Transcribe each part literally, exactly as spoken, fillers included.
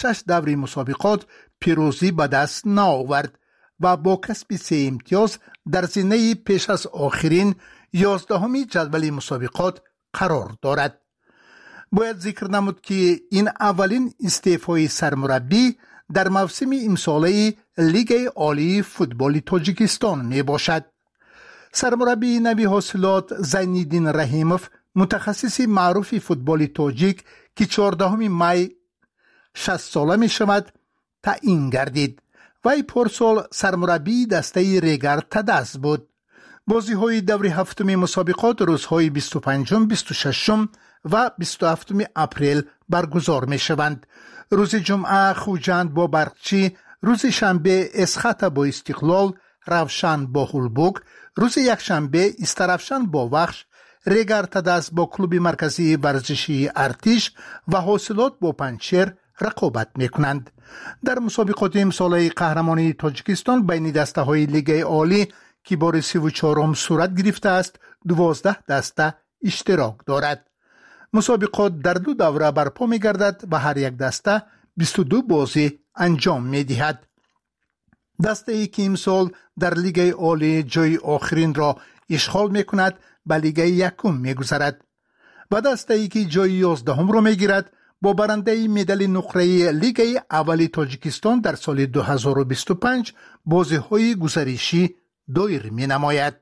شش دوره مسابقات پیروزی به دست نآورد و با کسب سه امتیاز در زینه پیش از آخرین یازدهمی جدول مسابقات قرار دارد. باید ذکر نمود که این اولین استعفای سرمربی در موسم امساله لیگ عالی فوتبال تاجیکستان می باشد. سرمربی نوی حاصلات زینالدین رحیموف متخصص معروف فوتبال تاجیک که چهاردهم می شصت ساله می شود تعیین گردید. وی پارسال سرمربی دسته ریگر تدس بود. بازی های دور هفتم مسابقات روزهای بیست و پنجم، بیست و ششم و بیست و هفتم اپریل برگزار می شوند. روز جمعه خوجند با برقچی، روز شنبه اسخط با استقلال، روشن با هولبوک، روز یکشنبه استرافشن با وخش، ریگر تدس با کلوب مرکزی ورزشی ارتش و حاصلات با پنچر رقابت می کنند. در مسابقات امساله قهرمانی تاجیکستان بین دسته های لیگ عالی که بار سی و چهارم صورت گرفته است، دوازده دسته اشتراک دارد. مسابقات در دو دوره برپا می گردد و هر یک دسته بیست و دو بازی انجام می دهد. دسته ای که امسال در لیگ عالی جای آخرین را اشغال می کند به لیگ یکم می گذرد و دسته ای که جای یازدهم را می گیرد با برنده مدال نقره لیگ اول تاجیکستان در سال دو هزار و بیست و پنج بازی های گزارشی دایر می نماید.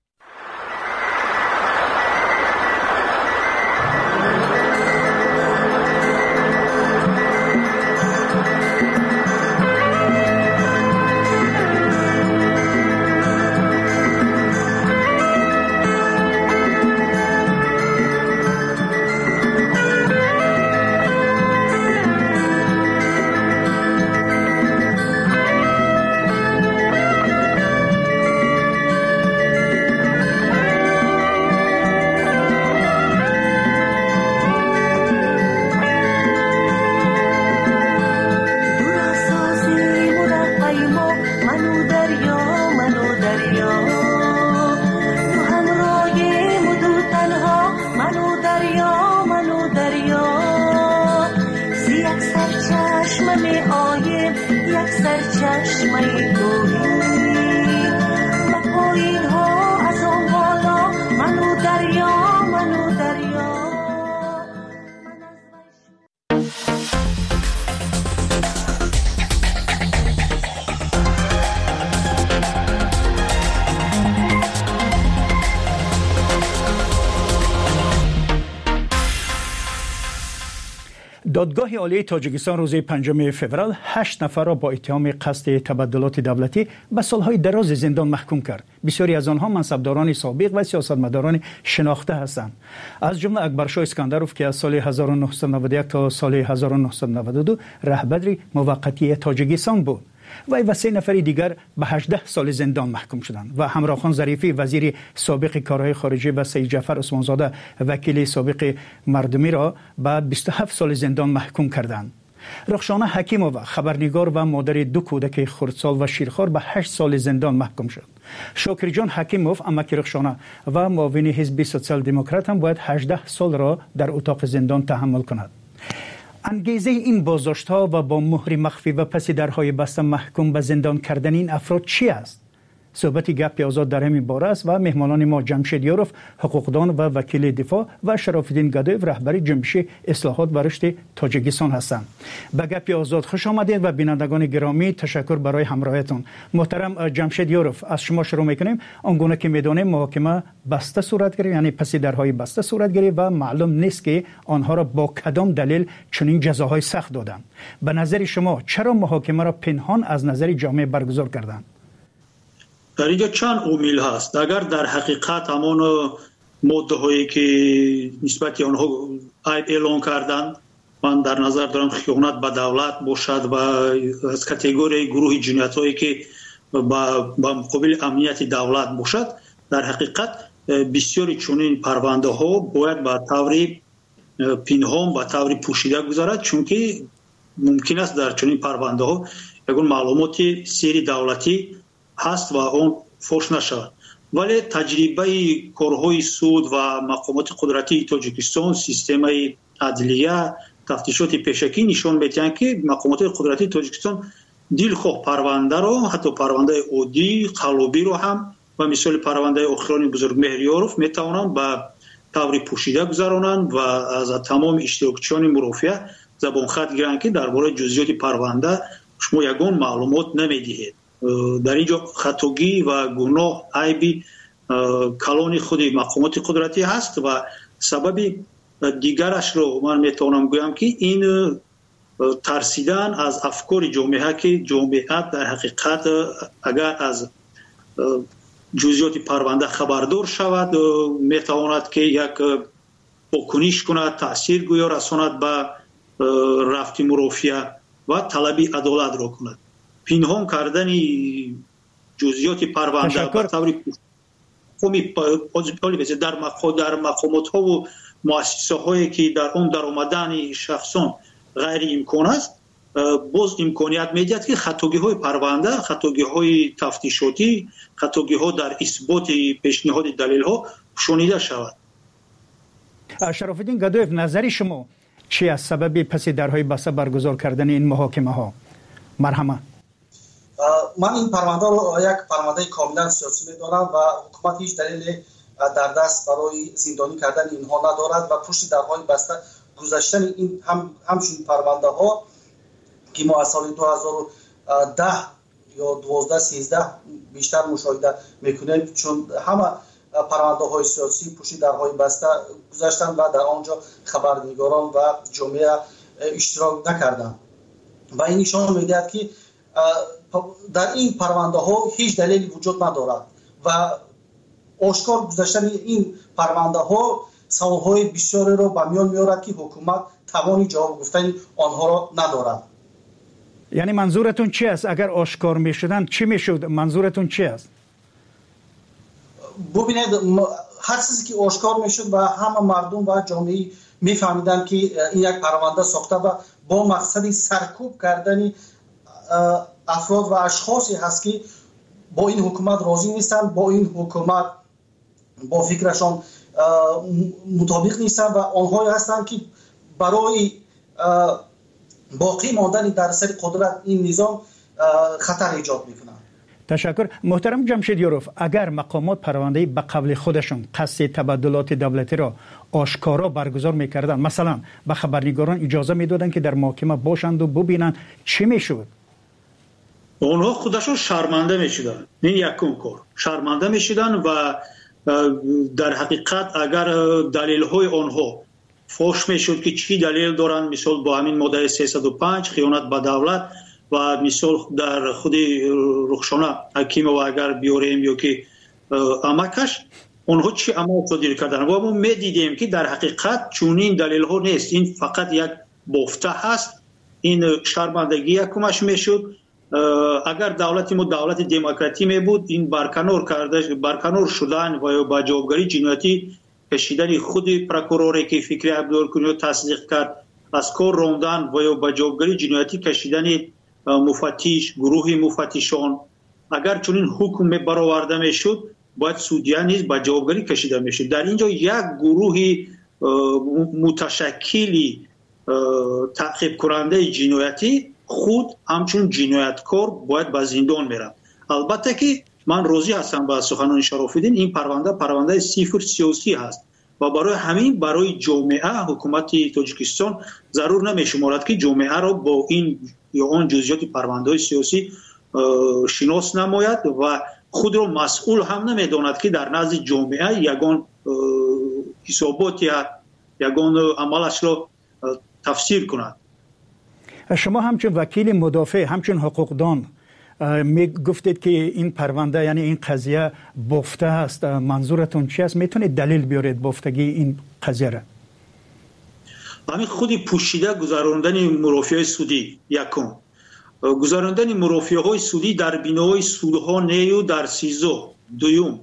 دادگاه عالی تاجیکستان روز پنجم فوریه هشت نفر را با اتهام قصد تبدلات دولتی به سالهای دراز زندان محکوم کرد. بسیاری از آنها منصبداران سابق و سیاستمداران شناخته هستند. از جمله اکبرشاه اسکندروف که از سال هزار و نهصد و نود و یک تا سال هزار و نهصد و نود و دو رهبر موقتی تاجیکستان بود. وی و سه نفر دیگر به هجده سال زندان محکوم شدند و همراهخان ظریفی وزیر سابق کارهای خارجه و سید جعفر عثمانزاده وکیل سابق مردمی را به بیست و هفت سال زندان محکوم کردند. رخشانه حکیمووا خبرنگار و مادر دو کودک خردسال و شیرخوار به هشت سال زندان محکوم شد. شاکر جان حکیموف امک رخشانه و معاون حزب سوسیال دموکرات هم باید هجده سال را در اتاق زندان تحمل کند. انگیزه این بازداشت‌ها و با مهر مخفی و پس درهای بسته محکوم به زندان کردن این افراد چی است؟ صحبت گپ آزاد در همین باره است و مهمانان ما جمشید یاروف حقوقدان و وکیل دفاع و شراف‌الدین گدایف رهبر جنبش اصلاحات و رشد تاجیکستان هستند. به گپ آزاد خوش آمدید و بینندگان گرامی تشکر برای همراهیتون. محترم جمشید یاروف، از شما شروع می‌کنیم. آنگونه که می‌دانیم محاکمه بسته صورت گرفت، یعنی پس درهای بسته صورت گرفت و معلوم نیست که آنها را با کدام دلیل چنین جزاهای سخت دادند. به نظر شما چرا محاکمه را پنهان از نظر جامعه برگزار کردند؟ در اینجا چند عامل هست. اگر در حقیقت همان ماده هایی که نسبت آنها عیب اعلان کردند، من در نظر دارم خیانت به دولت باشد و از کاتگوری گروه جنایت هایی که با مقابل امنیت دولت باشد، در حقیقت بسیاری چنین پرونده ها باید به طور پنهان به طور پوشیده گذارد، چون که ممکن است در چنین پرونده ها یگان معلومات سری دولتی هست و اون فوش نشود. ولی تجربه کارهای سود و مقامات قدرتی تاجیکستان، سیستم عدلیه تفتیشات پیشکی نشان میدهند که مقامات قدرتی تاجیکستان دلخواه پرونده رو، حتی پرونده اودی قلوبی رو هم و مثال پرونده اخران بزرگ مهریاروف میتوانند به طور پوشیده گذرانند و از تمام اشتراکچیان مرافعه زبان خط گیرند که درباره جزئیات پرونده شما یگان معلومات نمیدهید. در اینجا خطاگی و گناه عیبی کلان خود مقامات قدرتی هست و سبب دیگرش رو من میتونم گویم که این ترسیدن از افکار جامعه که جامعه در حقیقت اگر از جزئیات پرونده خبردار شود میتواند که یک واکنش کند، تاثیر گویا رساند به رفت مرافعه و طلب عدالت را کند. پنهان کردن جزئیات پرونده به طور قومی در در مقامات ها و مؤسسه هایی که در اون در آمدن شخصان غیر امکان است، باز امکانیت میدهد که خطاگی های پرونده، خطاگی های تفتیشاتی، خطاگی ها در اثبات پیشنهاد دلیل ها شنیده شود. شرف الدین گدایف، نظر شما چی از سبب پس درهای بسته برگزار کردن این محاکمه ها؟ مرحمت. من این پرونده رو یک پرونده کاملا سیاسی می‌دانم و حکومت هیچ دلیل در دست برای زندانی کردن اینها ندارد و پشت درهای بسته گذاشتن این هم همچون پرونده ها که ما از سال دو هزار و ده یا دوازده سیزده بیشتر مشاهده میکنیم، چون همه پرونده های سیاسی پشت درهای بسته گذاشتن و در آنجا خبرنگاران و جامعه اشتراک نکردند و این نشان میدهد که در این پرونده ها هیچ دلیلی وجود ندارد و آشکار گذاشتن این پرونده ها سوالهای بسیاری را به میان میارد که حکومت توانی جواب گفتن آنها را ندارد. یعنی منظورتون چی است؟ اگر آشکار میشدن چی میشد؟ منظورتون چی است؟ ببینید، هر چیزی که آشکار میشد و همه مردم و جامعه میفهمیدن که این یک پرونده ساخته و با مقصد سرکوب کردن افراد و اشخاصی هست که با این حکومت راضی نیستن، با این حکومت با فکرشان مطابق نیستن و آنهایی هستند که برای باقی ماندن در سر قدرت این نظام خطر ایجاد میکنن. تشکر. محترم جمشیدیاروف، اگر مقامات پرونده به قبل خودشون قصد تبادلات دولتی را آشکارا برگزار میکردن، مثلا به خبرنگاران اجازه میدادن که در محاکمه باشند و ببینن، چی میشد؟ اونها خودشون شرمنده میشدن. این یکم کار شرمنده میشدن و در حقیقت اگر دلیل های آنها فوش میشد که چی دلیل دارن، مثال با همین ماده سیصد و پنج خیانت به دولت و مثال در خود رخشانه حکیم و اگر بیاریم یا که امکش اونها چی عمل صادر کردن و ما میدیدیم که در حقیقت چونین دلیل ها نیست، این فقط یک بافته هست. این شرمندگی یکمش میشد. اگر دولت ما دولت دموکراتی می بود، این برکنار کرده برکنار شدن و با جوابگری جنایتی کشیدن خود پروکوروری که فکری عبدالکنی رو تصدیق کرد، از کار راندن و با جوابگری جنایتی کشیدن مفتش، گروه مفتشان، اگر چنین حکم برآورده میشد باید سودیان نیز با جوابگری کشیده میشد. در اینجا یک گروه متشکلی تعقیب کننده جنایتی خود همچون جنایتکار باید به زندان میره. البته که من راضی هستم با سخنان شرف الدین، این پرونده پرونده صفر سیاسی هست و برای همین برای جامعه حکومت تاجیکستان ضرور نمیشمارد که جامعه را با این یا آن جزئیات پرونده سیاسی شناس نماید و خود را مسئول هم نمیداند که در نزد جامعه یگان حسابات یا یگان عملش را تفسیر کند. شما همچون وکیل مدافع، همچون حقوقدان می گفتید که این پرونده یعنی این قضیه بافته است، منظورتون چی است؟ میتونید دلیل بیارید بافتگی این قضیه را؟ همین خودی پوشیده گذراندن مرافعه سودی، یکم گذراندن مرافعه های سودی در بینای سودها نیو در سیزو، دویم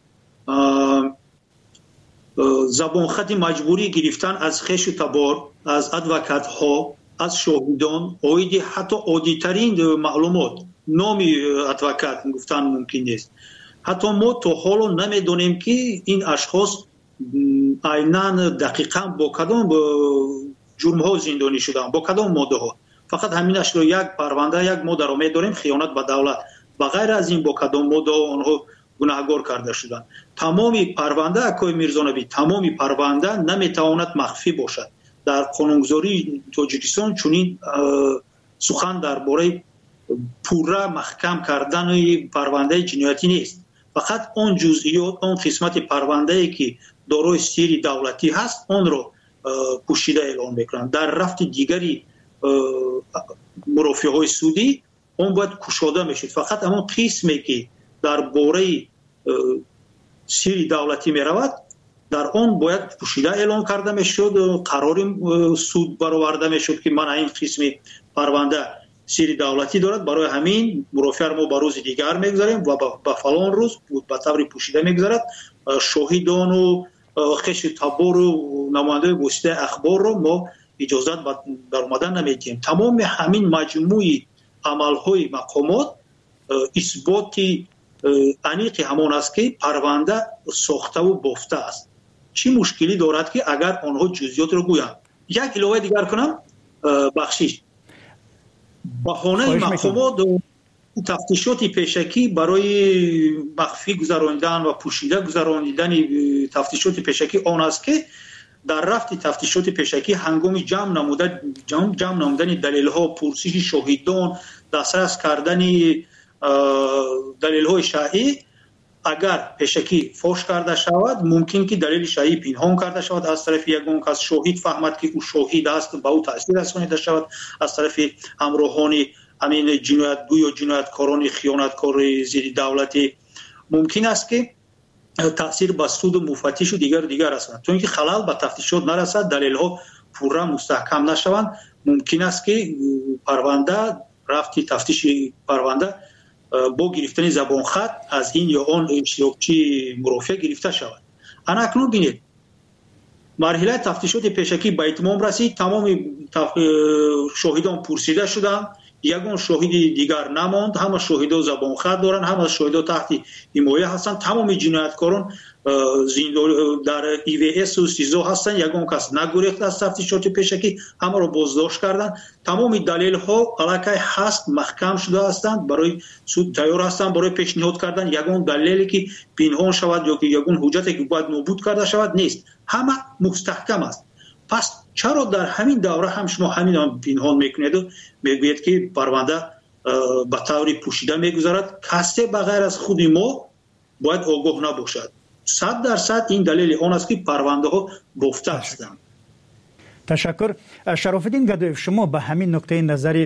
زبان خط مجبوری گرفتن از خش و تبار از ادوکات ها، از شاهدان، اویدی حتی عادی‌ترین معلومات نامی ادوکات گفتن ممکن نیست. حتی ما تا حالا نمیدونیم که این اشخاص عیناً دقیقاً با کدام جرم ها زندانی شدن، با کدام ماده ها. فقط همینش رو یک پرونده یک ما درآمد داریم خیانت به دولت، و غیر از این با کدام ماده آنها گناهکار کرده شدن. تمامی پرونده اکای میرزانبی، تمامی پرونده نمیتواند مخفی باشد. در قانونگذاری تاجیکستان چنین سخن درباره پورا محکم کردن پرونده جنایتی نیست. فقط اون جزئیات، اون قسمت پرونده ای که دارای سری دولتی هست اون رو پوشیده اعلام میکنن. در رفت دیگری مرافعه های سودی اون باید کشوده میشد. فقط همون قسمی که در باره سری دولتی میرود در اون باید پوشیده اعلام کرده میشد، قرار سود برآورده میشد که من این قسمی پرونده سری دولتی دارد، برای همین مرافعه ما به روز دیگر میگذاریم و به فلان روز به طور پوشیده میگذارد. شاهدان و خش تبار و نماینده واسطه اخبار رو ما اجازت در اومدن نمیدیم. تمام همین مجموعی عملهای مقامات اثباتی انیق همان است که پرونده ساخته و بافته است. چی مشکلی دارد که اگر آنها جزئیات رو گویند؟ یک علاوه دیگر کنم، بخشش بهانه مقامات تفتیشات پیشکی برای مخفی گذراندن و پوشیده گذراندن تفتیشات پیشکی آن است که در رفت تفتیشات پیشکی هنگام جمع نمودن جمع, جمع نمودن دلیل ها، پرسش شاهدان، دسترس کردن دلیل های شایع، اگر پیشکی فاش کرده شود ممکن که دلیل شایع پنهان کرده شود از طرف یگان کس، شاهد فهمد که او شاهد است به او تاثیر رسانیده شود از طرف همراهان همین جنایتگو یا جنایتکاران خیانتکار ضد دولتی، ممکن است که تاثیر به سود و مفتش و دیگر دیگر رساند. چون که خلل به تفتیشات نرسد، دلیل ها پورا مستحکم نشوند، ممکن است که پرونده رفتی تفتیش پرونده با گرفتن زبان خط از این یا آن اشتراکچی مرافع گرفته شود. انا اکنون بینید مرحله تفتیشات پیشکی به اتمام رسید، تمام شاهدان پرسیده شدند، یگان شاهد دیگر نماند، همه شاهدا زبان خط دارن، همه شاهدا تحت حمایه هستند، تمام جنایتکاران در ای وی اس و سیزو هستند، یگان کس نگریخت از تفتیشات پیشکی، همه را بازداشت کردند. تمام دلیل ها علاقه هست محکم شده هستند، برای سود تیار هستند برای پیشنهاد کردن یگان دلیلی که پنهان شود یا که یگان حجتی که باید نابود کرده شود نیست، همه مستحکم است. پس چرا در همین دوره هم شما همین هم پنهان میکنید و میگوید که پرونده به طور پوشیده میگذارد؟ کسی بغیر از خود ما باید آگاه نباشد. صد درصد این دلیل آن است که پرونده ها بافته هستند. تشکر. شرافالدین گدایف، شما به همین نکته نظری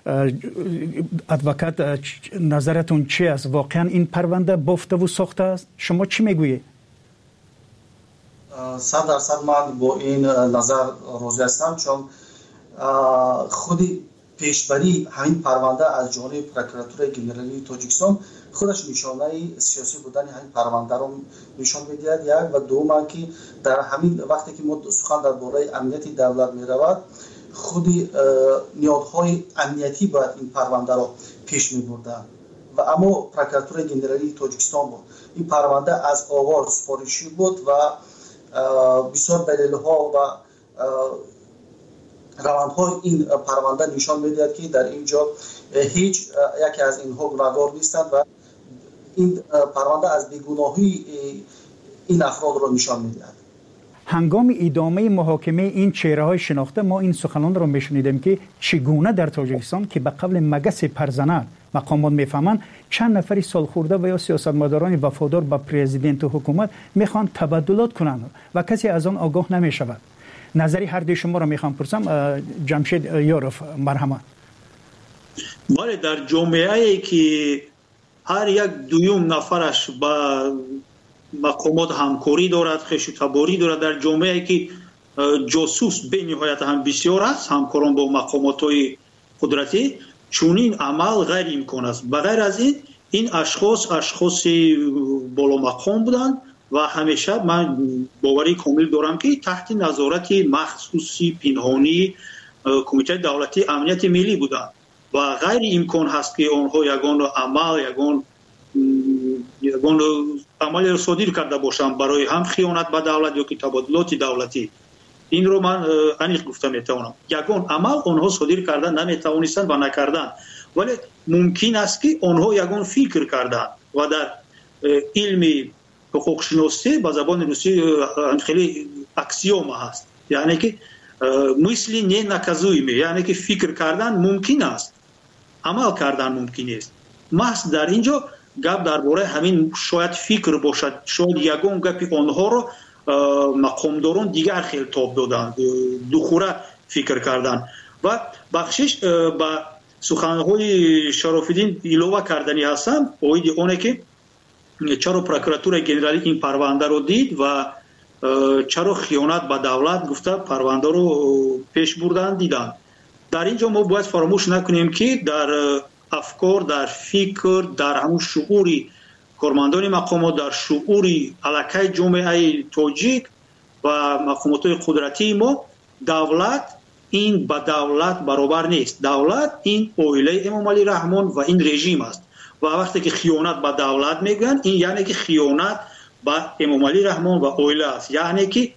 ادوکات نظرتون چی است؟ واقعا این پرونده بافته و ساخته است؟ شما چی میگویید؟ صد درصد من با این نظر راضی هستم، چون خودی پیشبری همین پرونده از جانب پروکراتور گنرالی تاجیکستان خودش نشانه سیاسی بودن همین پرونده رو نشان می‌دهد. یک و دوم که در همین وقتی که ما سخن درباره امنیت دولت می‌رود، خودی نیازهای امنیتی باید این پرونده رو پیش می‌بردن و اما پروکراتور گنرالی تاجیکستان بود. این پرونده از آغاز سفارشی بود و بسیار دلیل‌ها و روندهای این پرونده نشان می‌دهد که در اینجا هیچ یکی از اینها گناهکار نیستند و این پرونده از بیگناهی این افراد را نشان می‌دهد. هنگام ادامه محاکمه این چهره‌های شناخته ما این سخنان را می‌شنیدیم که چگونه در تاجیکستان که به قبل مگس پرزنر مقامات میفهمند چند نفری سالخورده و یا سیاستمداران وفادار به پرزیدنت و حکومت میخوان تبادلات کنند و کسی از آن آگاه نمیشود. نظری هر دوی شما را میخوام پرسم. جمشید یاروف، مرحمت. بله، در جامعه‌ای که هر یک دویم نفرش با مقامات همکاری دارد، خش و تباری دارد، در جامعه‌ای که جاسوس به نهایت هم بسیار است، همکاران با مقامات‌های قدرتی، چونین عمل غیر امکان است. بغیر از این این اشخاص اشخاص بالا مقام بودند و همیشه من باوری کامل دارم که تحت نظارت مخصوصی پنهانی کمیته دولتی امنیت ملی بودند و غیر امکان هست که آنها یگان عمل یگان یگان عمل را صادر کرده باشند برای هم خیانت به دولت یا که تبادلات دولتی. این رو من انیق گفتم میتونم یگان عمل آنها صادر کردن نمیتوانستند و نکردند، ولی ممکن است که آنها یگان فکر کردند و در علم حقوق شناسی با زبان روسی خیلی اکسیوم هست، یعنی که مثل نه نکازویمه، یعنی که فکر کردن ممکن است، عمل کردن ممکن است. محض در اینجا گپ درباره همین شاید فکر باشد، شاید یگان گپی آنها رو مقامداران دیگر خیلی تاب دادن، دوخوره فکر کردن و بخشش با سخنهای شرافالدین ایلوه کردنی هستم اوید اونه که چرا پروکراتور گنرالی این پرونده رو دید و چرا خیانت به دولت گفته پرونده رو پیش بردن دیدن. در اینجا ما باید فراموش نکنیم که در افکار، در فکر، در همون شعوری کارمندان مقامات، در شعوری علاقه جامعه تاجیک و مقامات قدرتی ما، دولت این با دولت برابر نیست. دولت این اویله امام علی رحمان و این رژیم است و وقتی که خیانت با دولت میگن این یعنی که خیانت با امام علی رحمان و اویله است، یعنی که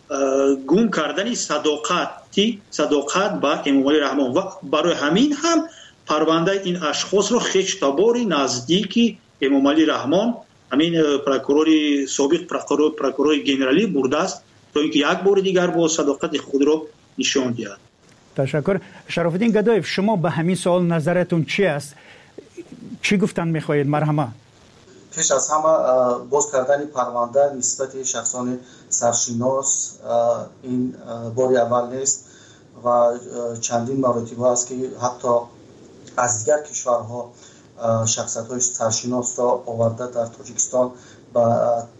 گم کردن صداقتی صداقت با امام علی رحمان و برای همین هم پرونده این اشخاص رو خیش تباری نزدیکی امام علی رحمان همین پروکورور سابق پروکورور پروکورور گنرالی برده است تا اینکه یک بار دیگر با صداقت خود رو نشان دهد. تشکر. شرافالدین گدایف، شما به همین سوال نظرتون چی است؟ چی گفتن میخواهید؟ مرحمه. پیش از همه باز کردن پرونده نسبت شخصان سرشناس این باری اول نیست و چندین مراتب است که حتی از دیگر کشورها شخصیت‌های سرشناس را آورده در تاجیکستان و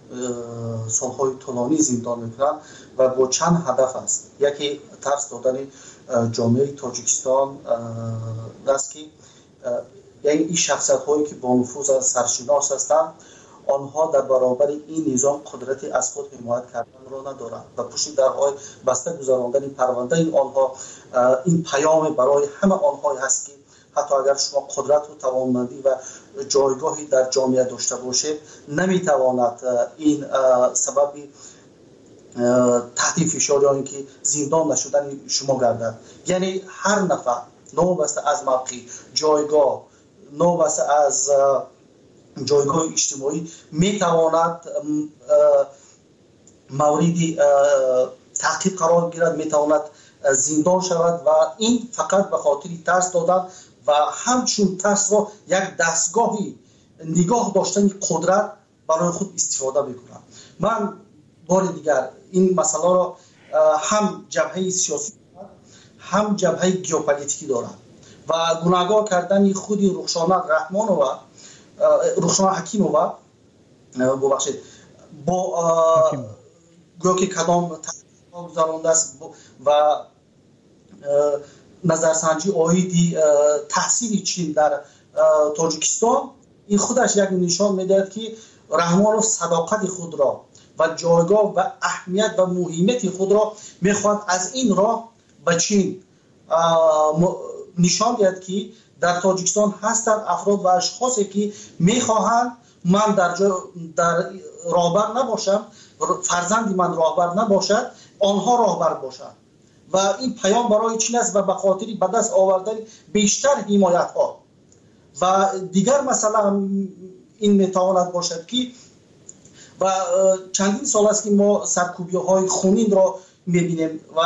سالهای طولانی زندان میکنند و با چند هدف است. یکی ترس دادن جامعه تاجیکستان است که یعنی این شخصیت‌هایی که با نفوذ از سرشناس هستند آنها در برابر این نظام قدرتی از خود حمایت کردن را ندارند و پشت درهای بسته گذراندن پرونده این آنها این پیام برای همه آنها هست که حتی اگر شما قدرت و توانمندی و جایگاهی در جامعه داشته باشید نمیتواند این سبب تحت فشار یا اینکه زندان نشدن شما گردد. یعنی هر نفر نوبسته از موقع جایگاه نوبسته از جایگاه اجتماعی میتواند موردی تعقیب قرار گیرد، میتواند زندان شود و این فقط به خاطر ترس دادن و همچون ترس را یک دستگاهی نگاه داشتن قدرت برای خود استفاده میکنند. من بار دیگر این مسئله را هم جبهه سیاسی هم جبهه ژئوپلیتیکی دارم و گناهگار کردن خود رخشانه رحمان و رخشانه حکیم و ببخشید با گویا که کدام تحقیق گذرانده است و نظرسنجی آیدی تحصیل چین در تاجیکستان این خودش یک نشان میدهد که رحمانوف صداقت خود را و جایگاه و اهمیت و مهمیت خود را میخواد از این راه به چین نشان دهد که در تاجیکستان هستند افراد و اشخاصی که میخواهند من در در راهبر نباشم، فرزندی من راهبر نباشد، آنها راهبر باشند و این پیام برای چین است و به خاطر به دست آوردن بیشتر حمایت ها و دیگر مثلا این میتواند باشد که و چندین سال است که ما سرکوبی های خونین را میبینیم و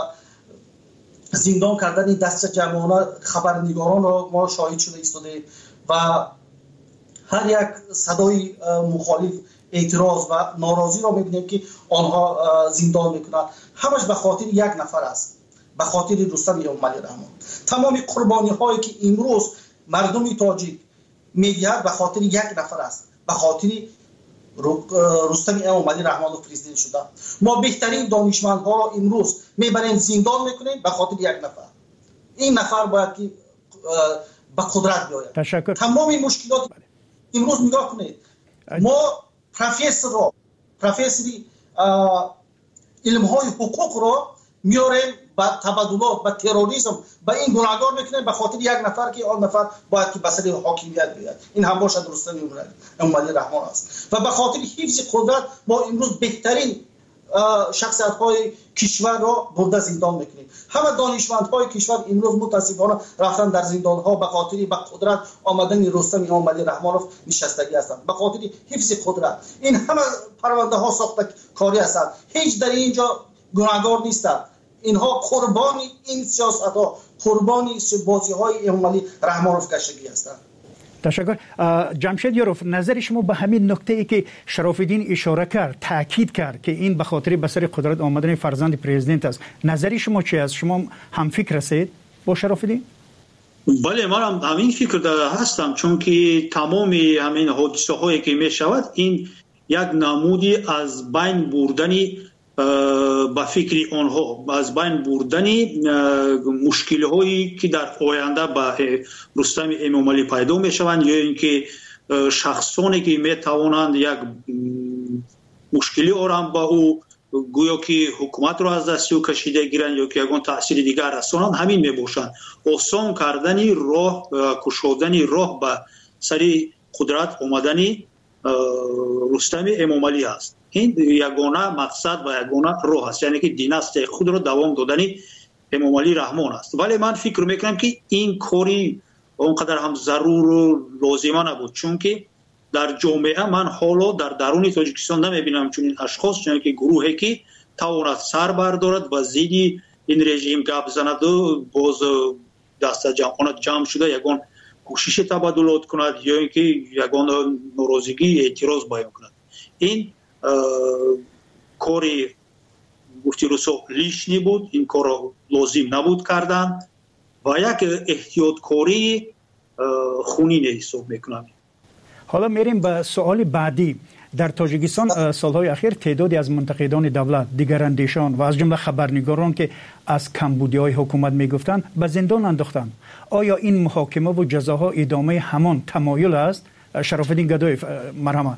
زندان کردن دست جمعانه خبرنگاران را ما شاهد شده ایستاده و هر یک صدای مخالف اعتراض و ناراضی را میبینیم که آنها زندان میکنند. همش به خاطر یک نفر است، به خاطر رستم امام علی رحمان. تمام قربانی هایی که امروز مردم تاجیک میدهد به خاطر یک نفر است، به خاطر رستم امام علی رحمان و پرزیدنت شده. ما بهترین دانشمندها را امروز میبریم زندان میکنیم به خاطر یک نفر. این نفر باید که به قدرت بیاید. تشکر. تمام این مشکلات امروز نگاه کنید. ما پروفسور را پروفسوری علم های حقوق را میاریم با تبادلات با تروریسم با این گناهگار میکنیم به خاطر یک نفر که آن نفر باید که بسر حاکمیت بیاد. این هم باشد رستم امام علی رحمان است و به خاطر حفظ قدرت ما امروز بهترین شخصیت‌های کشور را برده زندان میکنیم. همه دانشمندهای کشور امروز متاسفانه رفتن در زندان‌ها به خاطر به قدرت آمدن رستم امامعلی رحمانوف نشستگی هستند، به خاطر حفظ قدرت. این همه پرونده ها ساخته کاری هستند، هیچ در اینجا گناهکار نیستند. اینها قربان این سیاست‌ها، قربان بازی‌های امامعلی رحمانوف گشتگی هستند. تشکر. جمشید یاروف، نظر شما به همین نکته ای که شراف‌الدین اشاره کرد، تاکید کرد که این به خاطر به سر قدرت آمدن فرزند پرزیدنت است، نظر شما چی است؟ شما هم فکر هستید با شراف‌الدین؟ بله، من هم همین فکر داره هستم، چون که تمام همین حادثه هایی که می شود این یک نمودی از بین بردنی با فکر آنها، از بین بردنی مشکل هایی که در آینده با رستم امامعلی پیدا می شوند، یا اینکه شخصانی که می توانند یک مشکلی آرام با او گویا که حکومت را از دست او کشیده گیرند یا که یگان تاثیر دیگر رسانند، همین می باشند. آسان کردنی راه، کشودنی راه به سر قدرت آمدنی رستم امامعلی است. این یگانه مقصد و یگانه راه است، یعنی که دیناستی خود را دوام دادنی امامعلی رحمان است. ولی من فکر میکنم که این کاری اونقدر هم ضرور و لازمه نبود، چون که در جامعه من حالا در درون تاجیکستان نمیبینم چون این اشخاص، چون که گروهی که تواند سر بردارد و زیدی این رژیم گپ زند و باز دست جمع جمع شده یگان کوشش تبادلات کند یا اینکه یگان ناراضگی اعتراض بیان کند. این کاری گفتی رسو لیشنی بود، این کار لازم نبود کردن و یک احتیاط کاری خونین حساب میکنم. حالا میریم به سوال بعدی. در تاجیکستان سالهای اخیر تعدادی از منتقدان دولت، دیگراندیشان و از جمله خبرنگاران که از کمبودی‌های حکومت میگفتند به زندان انداختند. آیا این محاکمه و جزاها ادامه همان تمایل است؟ شراف‌الدین گدایف، مرحمت.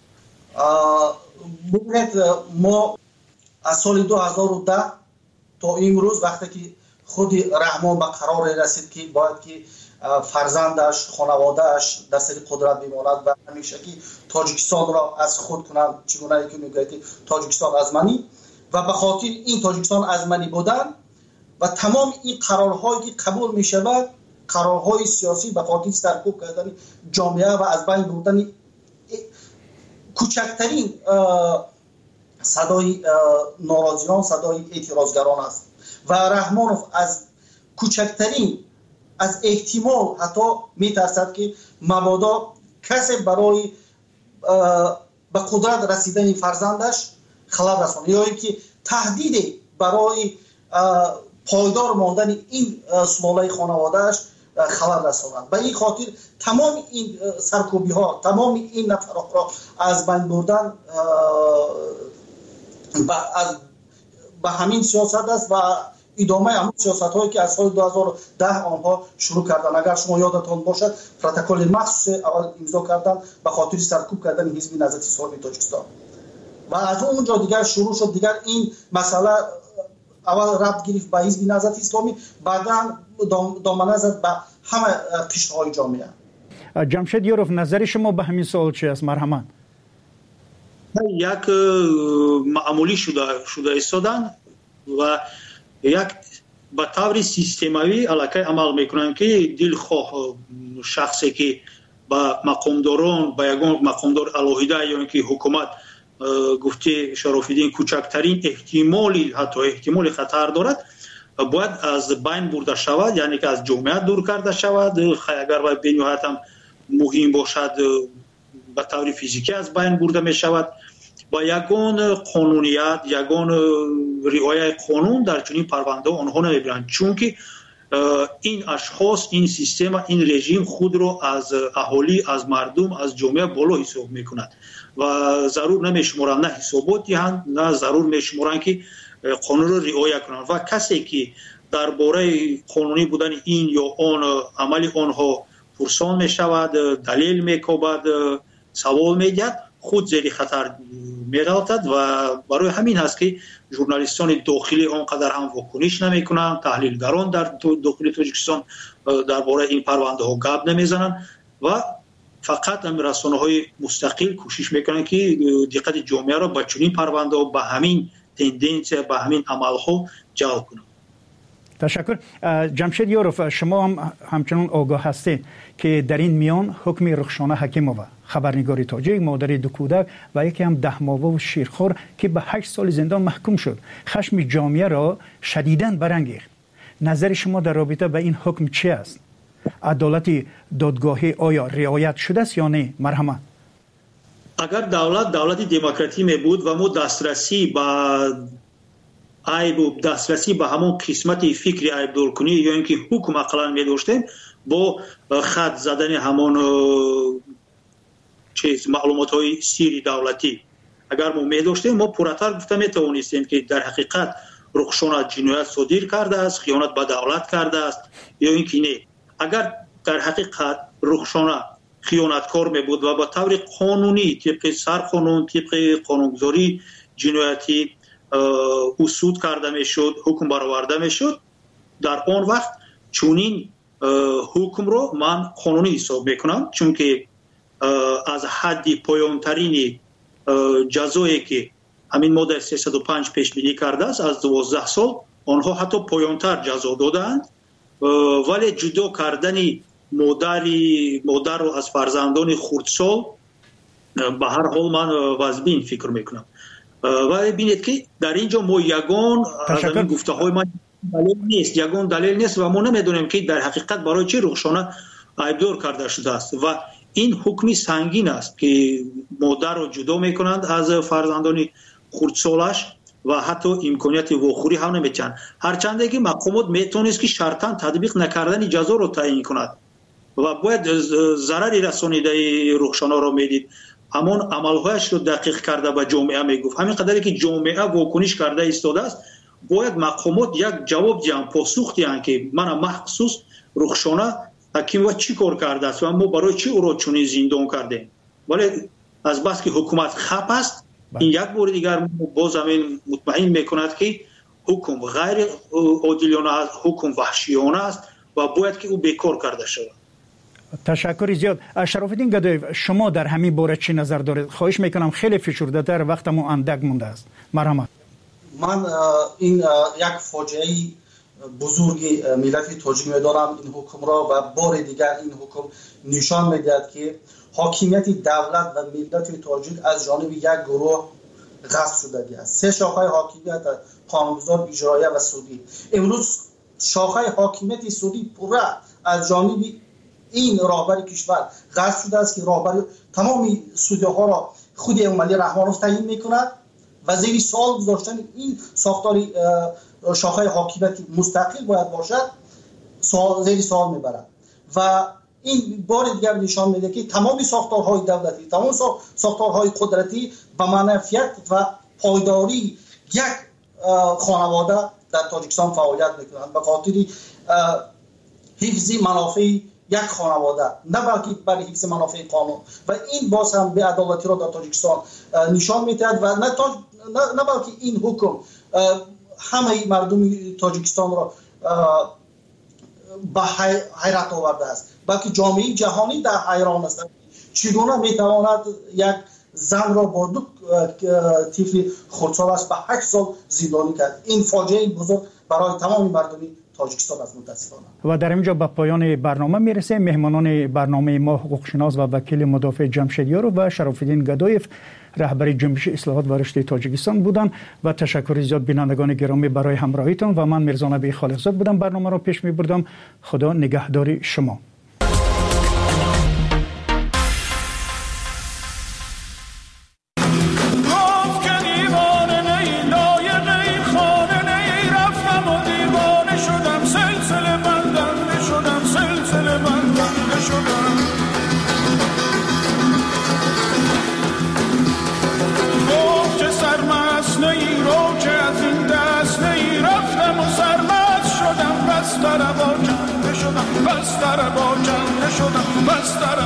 ما از سال دو هزار و ده تا امروز وقتی که خود رحمان به قرار رسید که باید که فرزندش، خانوادهش در سر قدرت بماند و همیشه که تاجیکستان را از خود کنند، چگونه که میگوید تاجیکستان از منی، و به خاطر این تاجیکستان از منی بودن و تمام این قرارهایی که قبول می شود، قرارهای سیاسی به خاطر سرکوب کردن جامعه و از بین بردن کوچکترین صدای ناراضیان، صدای اعتراضگران است و رحمانوف از کوچکترین از احتمال حتی میترسد که مبادا کسی برای به قدرت رسیدن فرزندش خلل رساند یا اینکه تهدید برای پایدار ماندن این سلاله خانوادهش خلل رساند. به این خاطر تمام این سرکوبی ها، تمام این نفرات را از بین بردن به همین سیاست است و ادامه همون سیاست هایی که از سال دو هزار و ده آنها شروع کردن. اگر شما یادتان باشد پروتکل مخصوص اول امضا کردن به خاطر سرکوب کردن حزب نهضت اسلامی تاجیکستان و از اونجا دیگر شروع شد. دیگر این مسئله اول ربط گرفت به حزب نهضت اسلامی، بعدا دامنه زد به همه قشرهای جامعه. جمشید یاروف، نظر شما به همین سوال چی است؟ مرحمت. یک معمولی شده شده ایستادن و یک به طور سیستماوی علاقه عمل میکنن که دلخواه شخصی که با مقامداران، با یگان مقامدار الهیده یا اینکه حکومت گفته شراف‌الدین کوچکترین احتمالی حتی احتمال خطر دارد باید از بین برده شود، یعنی که از جامعه دور کرده شود. اگر باید به نهایت هم مهم باشد به طور فیزیکی از بین برده می شود. با یگان قانونیت، یگان رعایت قانون در چنین پرونده آنها نمیبرند، چون که این اشخاص، این سیستم، این رژیم خود را از اهالی، از مردم، از جامعه بالا حساب میکند و ضرور نمیشمارند نه حسابات دهند، نه ضرور میشمارند که قانون را رعایت کنند و کسی که درباره قانونی بودن این یا آن عمل آنها پرسان میشود، دلیل میکوبد، سوال میگد، خود زیر خطر می‌افتد و برای همین هست که ژورنالیستان داخلی آنقدر هم واکنش نمی‌کنند، تحلیلگران در داخل تاجیکستان درباره این پرونده ها گپ نمیزنند و فقط رسانه‌های مستقل کوشش میکنند که دقت جامعه را به چنین پرونده ها به همین تندنسیا به همین عملها جلب کنم. تشکر. جمشید یاروف، شما هم همچنان آگاه هستید که در این میان حکم رخشانه حکیمووا، خبرنگار تاجیک، مادر دو کودک و یکی هم ده ماهه و شیرخوار که به هشت سال زندان محکوم شد، خشم جامعه را شدیداً برانگیخت. نظر شما در رابطه با این حکم چی است؟ عدالت دادگاهی آیا رعایت شده است یا نه؟ مرحمت. اگر دولت دولتی دموکراتی می بود و ما دسترسی به عیب و دسترسی به همون قسمت فکری عیب دور کنی یا اینکه حکم اقلا می داشتیم با خط زدن همون چیز معلومات های سیری دولتی اگر ما می داشتیم ما پورتر گفته می توانستیم که در حقیقت رخشانه جنایت صادر کرده است، خیانت به دولت کرده است یا اینکه نه. اگر در حقیقت رخشانه خیانتکار می بود و با طور قانونی طبق سرقانون طبق قانونگذاری جنایتی اصول کرده می شد، حکم برآورده می شد، در آن وقت چونین حکم رو من قانونی حساب میکنم، چون که از حد پایانترین جزایی که همین ماده سیصد و پنج پیش بینی کرده است از دوازده سال آنها حتی پایانتر جزا دادند، ولی جدا کردن مادری مادر رو از فرزندان خردسال به هر حال من واجبین فکر میکنم. ولی ببینید که در اینجا ما یگان از این گفته های من دلیل نیست، یگان دلیل نیست و ما نمیدونیم که در حقیقت برای چه رخشانه عیبدار کرده شده است و این حکمی سنگین است که مادر رو جدا میکنند از فرزندان خردسالش و حتی امکانیت واخوری هم نمیتن، هرچند که مقامات میتونست که شرطاً تطبیق نکردن جزا رو تعیین کند و باید ضرری رسانیده رخشانه رو میدید، همون عملهایش رو دقیق کرده به جامعه میگفت. همین قدری که جامعه واکنش کرده ایستاده است باید مقامات یک جواب دیان، پاسخ دیان که من مخصوص رخشانه حکیم و چی کار کرده است و ما برای چی او را چنین زندان کردیم. ولی از بس که حکومت خپ است این یک بار دیگر باز همین مطمئن میکند که حکم غیر عادلانه است، حکم وحشیانه است و باید که او بیکار کرده شود. تشکر زیاد. شرافالدین گدایف، شما در همین باره چی نظر دارید؟ خواهش میکنم خیلی فشرده تر، وقتمون اندک مونده است. مرحمت. من این یک فاجعه بزرگی ملت تاجیک میدارم این حکم را و بار دیگر این حکم نشان میدهد که حاکمیت دولت و ملت تاجیک از جانب یک گروه غصب شده است. سه شاخه حاکمیت قانونگذار، اجرایی و سودی. امروز شاخه حاکمیت سودی پوره از جانب این راهبر کشور غصب شده است که راهبر تمام سودی ها را خود عملی رحمانوف تعیین میکند و زیر سوال گذاشتن این ساختار شاخه حاکمیت مستقل باید باشد سوال زیر سوال میبرد و این بار دیگر نشان میده که تمام ساختارهای دولتی، تمام ساختارهای قدرتی به منفعت و پایداری یک خانواده در تاجیکستان فعالیت میکنند به خاطر حفظ منافع یک خانواده، نه بلکه برای حفظ منافع قانون و این باز هم به عدالتی را در تاجیکستان نشان میدهد و نه, تاج... نه... نه بلکه این حکم همه مردم تاجیکستان را به حیرت آورده است، بلکه جامعه جهانی در حیران است چگونه میتواند یک زن را با دو طفل خردسال است به هشت سال زندانی کرد. این فاجعه بزرگ برای تمام مردم تاجیکستان است متاسفانه. و در اینجا به پایان برنامه میرسه. مهمانان برنامه ما حقوقشناس و وکیل مدافع جمشید یاروف و شرافالدین گدایف رهبر جنبش اصلاحات و رشد تاجیکستان بودند و تشکر زیاد بینندگان گرامی برای همراهیتان و من میرزا نبی خالقزاد بودم برنامه را پیش میبردم. خدا نگهدار شما. بستر با جنده شدم بستر